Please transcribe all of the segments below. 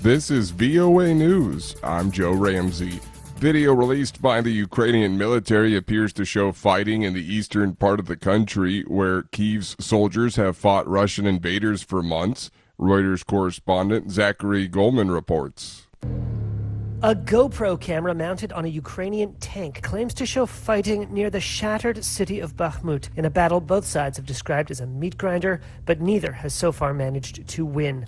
This is VOA News. I'm Joe Ramsey. Video released by the Ukrainian military appears to show fighting in the eastern part of the country where Kyiv's soldiers have fought Russian invaders for months. Reuters correspondent Zachary Goldman reports. A GoPro camera mounted on a Ukrainian tank claims to show fighting near the shattered city of Bakhmut in a battle both sides have described as a meat grinder, but neither has so far managed to win.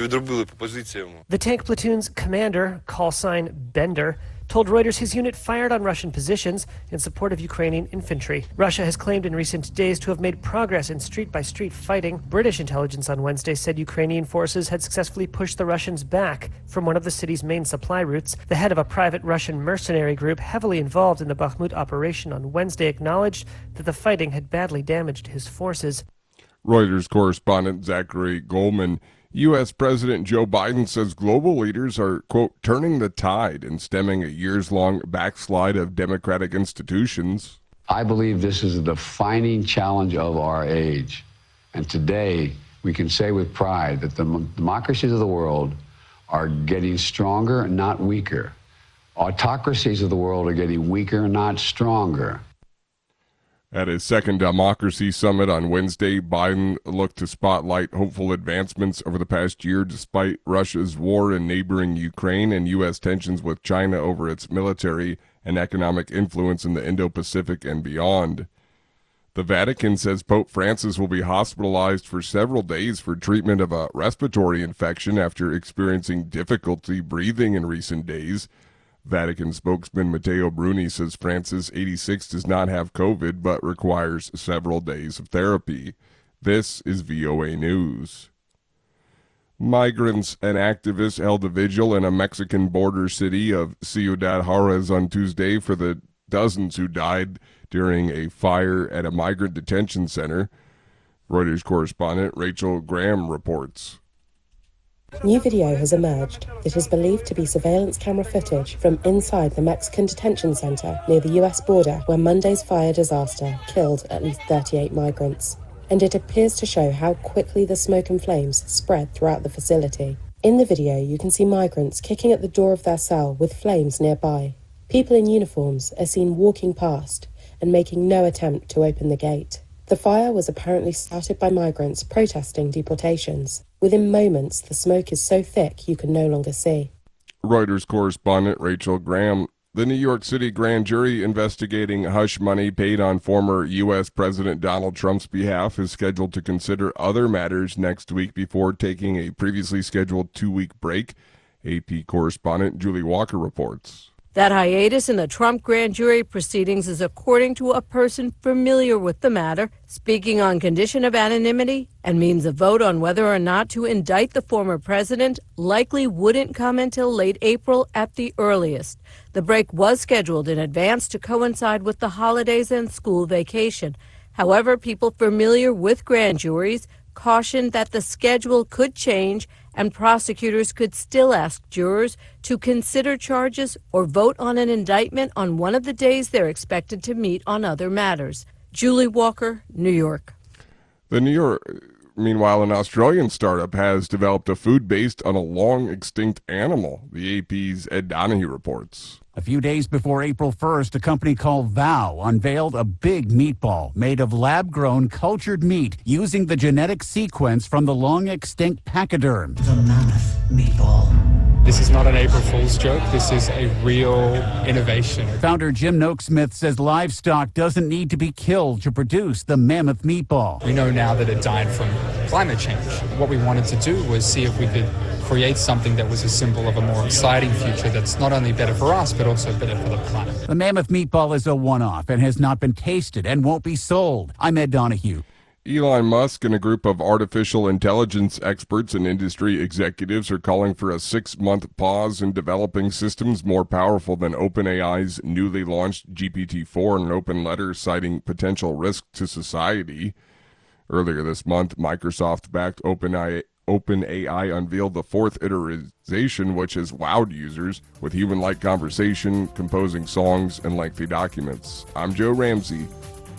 The tank platoon's commander, call sign Bender, told Reuters his unit fired on Russian positions in support of Ukrainian infantry. Russia has claimed in recent days to have made progress in street-by-street fighting. British intelligence on Wednesday said Ukrainian forces had successfully pushed the Russians back from one of the city's main supply routes. The head of a private Russian mercenary group heavily involved in the Bakhmut operation on Wednesday acknowledged that the fighting had badly damaged his forces. Reuters correspondent Zachary Goldman. U.S. President Joe Biden says global leaders are, quote, turning the tide and stemming a years-long backslide of democratic institutions. I believe this is a defining challenge of our age. And today, we can say with pride that the democracies of the world are getting stronger, not weaker. Autocracies of the world are getting weaker, not stronger. At his second democracy summit on Wednesday, Biden looked to spotlight hopeful advancements over the past year despite Russia's war in neighboring Ukraine and U.S. tensions with China over its military and economic influence in the Indo-Pacific and beyond. The Vatican says Pope Francis will be hospitalized for several days for treatment of a respiratory infection after experiencing difficulty breathing in recent days. Vatican spokesman Matteo Bruni says Francis, 86, does not have COVID but requires several days of therapy. This is VOA News. Migrants and activists held a vigil in a Mexican border city of Ciudad Juarez on Tuesday for the dozens who died during a fire at a migrant detention center. Reuters correspondent Rachel Graham reports. New video has emerged that is believed to be surveillance camera footage from inside the Mexican detention center near the U.S. border where Monday's fire disaster killed at least 38 migrants. And it appears to show how quickly the smoke and flames spread throughout the facility. In the video, you can see migrants kicking at the door of their cell with flames nearby. People in uniforms are seen walking past and making no attempt to open the gate. The fire was apparently started by migrants protesting deportations. Within moments, the smoke is so thick you can no longer see. Reuters correspondent Rachel Graham. The New York City grand jury investigating hush money paid on former U.S. President Donald Trump's behalf is scheduled to consider other matters next week before taking a previously scheduled 2-week break. AP correspondent Julie Walker reports. That hiatus in the Trump grand jury proceedings is according to a person familiar with the matter, speaking on condition of anonymity, and means a vote on whether or not to indict the former president likely wouldn't come until late April at the earliest. The break was scheduled in advance to coincide with the holidays and school vacation. However, people familiar with grand juries cautioned that the schedule could change and prosecutors could still ask jurors to consider charges or vote on an indictment on one of the days they're expected to meet on other matters. Julie Walker, New York. Meanwhile, an Australian startup has developed a food based on a long extinct animal. The AP's Ed Donahue reports. A few days before April 1st, a company called Vow unveiled a big meatball made of lab-grown cultured meat using the genetic sequence from the long-extinct pachyderm. The mammoth meatball. This is not an April Fool's joke. This is a real innovation. Founder Jim Noakesmith says livestock doesn't need to be killed to produce the mammoth meatball. We know now that it died from climate change. What we wanted to do was see if we could create something that was a symbol of a more exciting future that's not only better for us, but also better for the planet. The mammoth meatball is a one-off and has not been tasted and won't be sold. I'm Ed Donahue. Elon Musk and a group of artificial intelligence experts and industry executives are calling for a 6-month pause in developing systems more powerful than OpenAI's newly launched GPT-4 in an open letter citing potential risk to society. Earlier this month, Microsoft-backed OpenAI unveiled the 4th iteration, which has wowed users with human-like conversation, composing songs, and lengthy documents. I'm Joe Ramsey.